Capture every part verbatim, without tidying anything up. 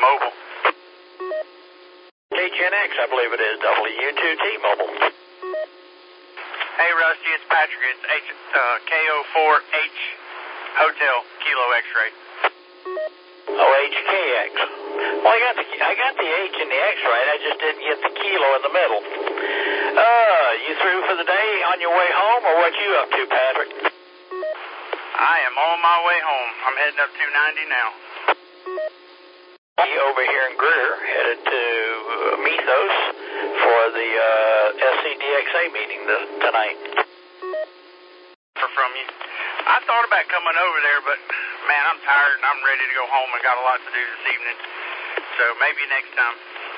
Mobile. K Gen X, I believe it is, W two T Mobile. Hey, Rusty, it's Patrick. It's H, uh, K O four H Hotel Kilo X-ray. Oh, H K X. Well, I got the I got the H and the X right. I just didn't get the kilo in the middle. Uh, you through for the day on your way home, or what you up to, Patrick? I am on my way home. I'm heading up two ninety now. He over here in Greer, headed to uh, Mythos for the uh, S C D X A meeting this, tonight. From you. I thought about coming over there, but man, I'm tired and I'm ready to go home and got a lot to do this evening. So maybe next time.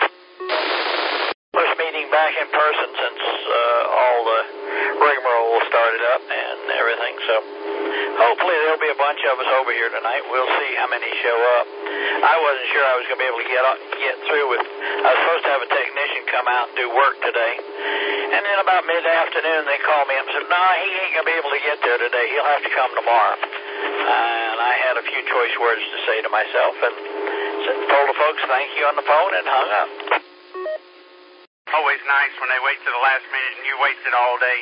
First meeting back in person since uh, all the rigmarole started up and everything. So hopefully there'll be a bunch of us over here tonight. We'll see how many show up. I wasn't sure I was going to be able to get get through with. I was supposed to have a technician come out and do work today. And then about mid-afternoon, they called me up and said, no, he ain't going to be able to get there today. He'll have to come tomorrow. And I had a few choice words to say to myself and said, told the folks thank you on the phone and hung up. Always nice when they wait to the last minute and you wasted all day.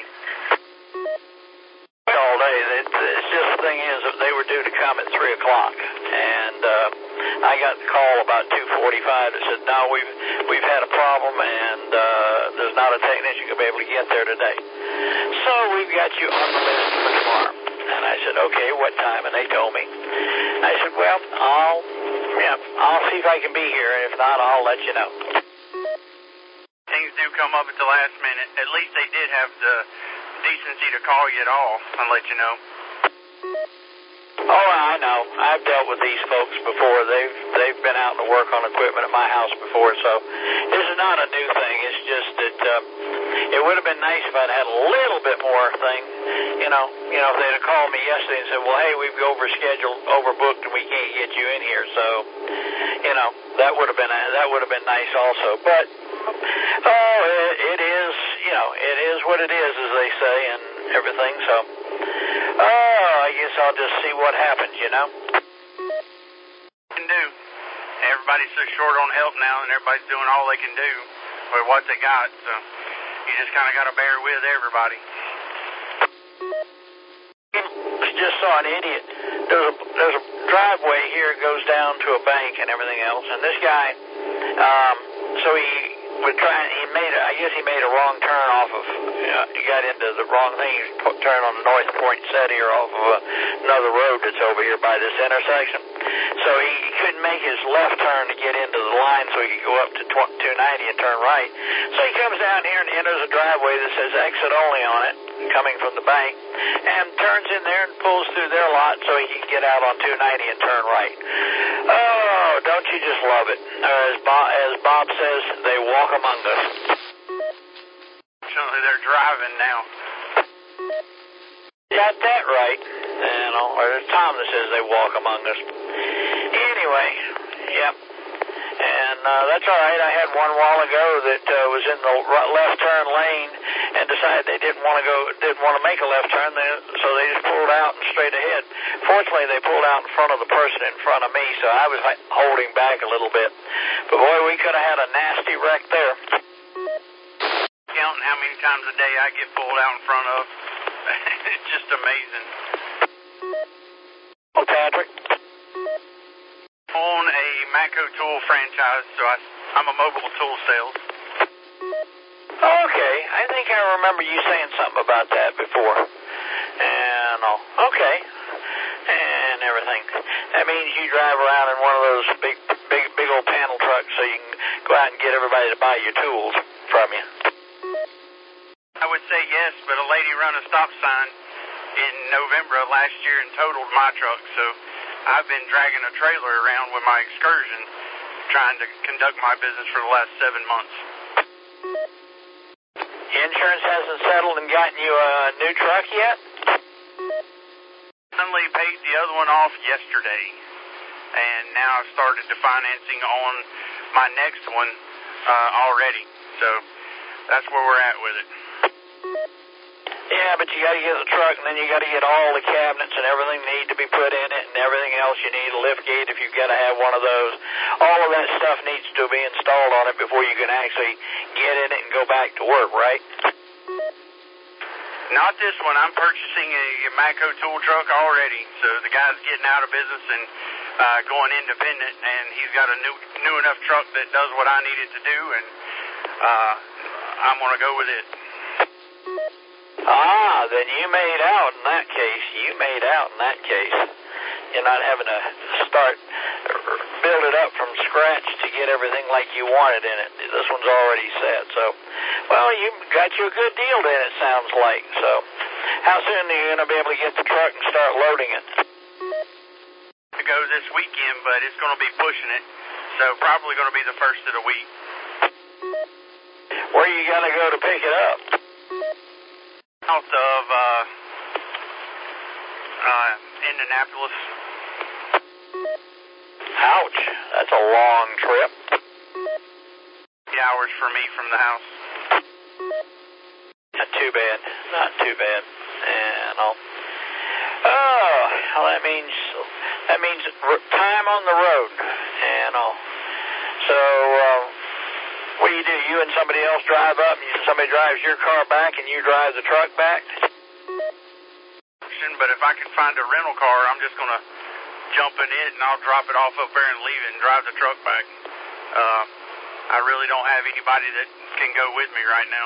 All day. It's just the thing is that they were due to come at three o'clock. And uh, I got the call about two forty-five that said, no, we've, we've had a problem and uh, there's not a technician going to be able to get there today. So we've got you on the list for tomorrow. And I said, okay, what time? And they told me. I said, well, I'll, yeah, I'll see if I can be here. And if not, I'll let you know. Things do come up at the last minute. At least they did have the decency to call you at all and let you know. Oh, I know. I've dealt with these folks before. They've they've been out to work on equipment at my house before, so this is not a new thing. It's just that um, it would have been nice if I'd had a little bit more thing. You know, you know, if they'd have called me yesterday and said, "Well, hey, we've overscheduled, overbooked, and we can't get you in here." So, you know, that would have been that would have been nice also. But oh, it, it is, you know, it is what it is, as they say, and everything. So. Oh, I guess I'll just see what happens, you know? Can do. Everybody's so short on help now, and everybody's doing all they can do with what they got, so you just kind of got to bear with everybody. I just saw an idiot. There's a, there's a driveway here that goes down to a bank and everything else, and this guy, um, so he was trying, he made, a, I guess he made a wrong turn off of, uh, he got into the wrong thing, he turned on the North Point set here off of uh, another road that's over here by this intersection. So he couldn't make his left turn to get into the line so he could go up to two ninety and turn right. So he comes down here and enters a driveway that says exit only on it, coming from the bank, and turns in there and pulls through their lot so he can get out on two ninety and turn right. Oh, don't you just love it? Or as Bob, as Bob says, they walk among us. Fortunately, they're driving now. Got that right. You know, or there's Tom that says they walk among us. Anyway, yep. And uh, that's all right. I had one while ago that uh, was in the left turn lane and decided they didn't want to go, didn't want to make a left turn, they, so they just pulled out and straight ahead. Fortunately, they pulled out in front of the person in front of me, so I was like, holding back a little bit. But boy, we could have had a nasty wreck there. Counting how many times a day I get pulled out in front of. It's just amazing. Oh, Patrick? Own a Matco tool franchise, so I, I'm a mobile tool sales. Okay, I think I remember you saying something about that before. And, oh, okay. And everything. That means you drive around in one of those big, big, big old panel trucks so you can go out and get everybody to buy your tools from you. I would say yes, but a lady run a stop sign in November of last year and totaled my truck, so I've been dragging a trailer around with my Excursion trying to conduct my business for the last seven months. Insurance hasn't settled and gotten you a new truck yet? Finally paid the other one off yesterday, and now I've started the financing on my next one uh, already, so that's where we're at with it. Yeah, but you got to get the truck, and then you got to get all the cabinets and everything need to be put in it, and everything else you need a lift gate if you've got to have one of those. All of that stuff needs to be installed on it before you can actually get in it and go back to work, right? Not this one. I'm purchasing a, a Matco tool truck already, so the guy's getting out of business and uh, going independent, and he's got a new new enough truck that does what I need it to do, and uh, I'm going to go with it. Ah, then you made out in that case. You made out in that case. You're not having to start, build it up from scratch to get everything like you wanted in it. This one's already set. So, well, you got you a good deal then, it sounds like. So, how soon are you going to be able to get the truck and start loading it? To go this weekend, but it's going to be pushing it. So, probably going to be the first of the week. Where you got to go to pick it up? Out of uh, uh, Indianapolis. Ouch, that's a long trip. Eight hours for me from the house. Not too bad, not too bad. And I'll, oh, well, that means that means time on the road. And I'll, so uh, what do you do? You and somebody else drive up, and somebody drives your car back, and you drive the truck back? But if I can find a rental car, I'm just going to jump in it, and I'll drop it off up there and leave it and drive the truck back. Uh, I really don't have anybody that can go with me right now.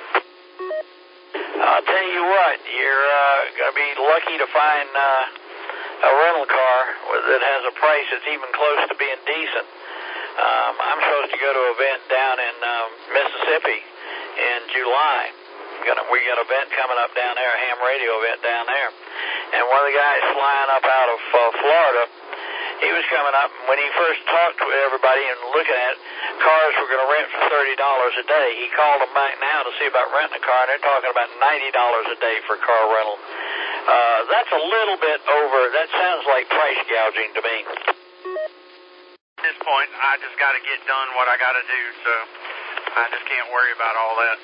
I'll tell you what, you're uh, going to be lucky to find uh, a rental car that has a price that's even close to being decent. Um, I'm supposed to go to an event down in um, Mississippi in July. Gonna, we got an event coming up down there, a ham radio event down there. And one of the guys flying up out of uh, Florida, he was coming up, and when he first talked to everybody and looking at it, cars were going to rent for thirty dollars a day. He called them back now to see about renting a car, and they're talking about ninety dollars a day for car rental. Uh, that's a little bit over. That sounds like price gouging to me. At this point, I just got to get done what I got to do, so I just can't worry about all that.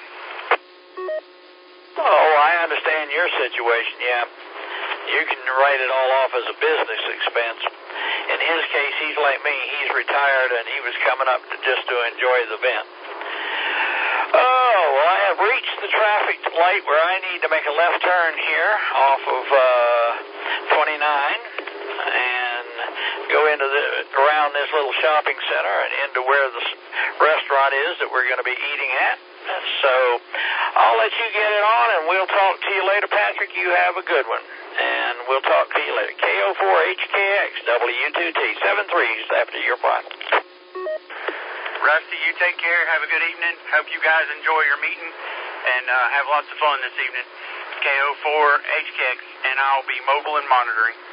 Oh, I understand your situation, yeah. You can write it all off as a business expense. In his case, he's like me. He's retired, and he was coming up to just to enjoy the event. Oh, well, I have reached the traffic light where I need to make a left turn here off of uh, twenty-nine and go into the around this little shopping center and into where the restaurant is that we're going to be eating at. So I'll let you get it on, and we'll talk to you later, Patrick. You have a good one, and we'll talk to you later. K O four H K X, W two T, seven threes after your pot. Rusty, you take care. Have a good evening. Hope you guys enjoy your meeting and uh, have lots of fun this evening. K O four H K X, and I'll be mobile and monitoring.